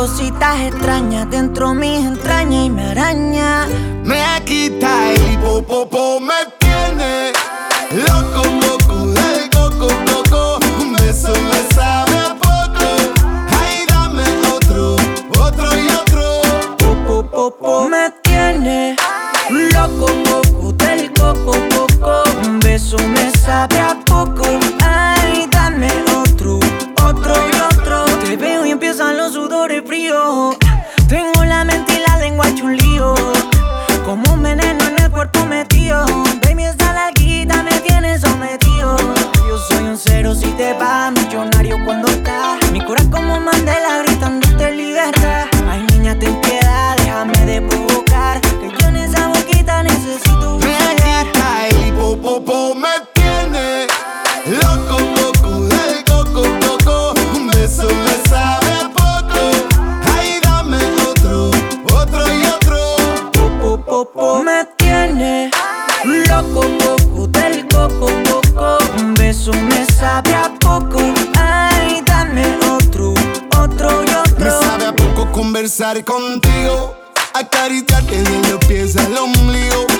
cositas extrañas dentro mis entrañas y me araña. Me quita el hipopopo, me tiene loco, loco, del coco, coco. Un beso me sabe a poco. Ay, dame otro, otro y otro. Popo, me tiene loco, coco, del coco, coco. Un beso me sabe a poco. Ay, dame otro, otro y otro. Te veo y empiezan los sudores fríos. Tengo la mente y la lengua hecho un lío. Como un veneno en el cuerpo metido. Baby, esta larguita me tiene sometido. Yo soy un cero si te vas, millonario cuando estás. Mi corazón como Mandela gritándote libertad. Ay, niña, ten piedad, déjame de provocar. Que yo en esa boquita necesito Me quita el hipopopo, me tiene loco, loco, del coco, coco. Un beso me sabe a poco. Ay, dame otro, otro y otro. Popo, me tiene loco, coco, del coco, coco. Un beso me sabe a poco. Ay, dame otro, otro y otro. Me sabe a poco conversar contigo, acariciarte de los pies al ombligo.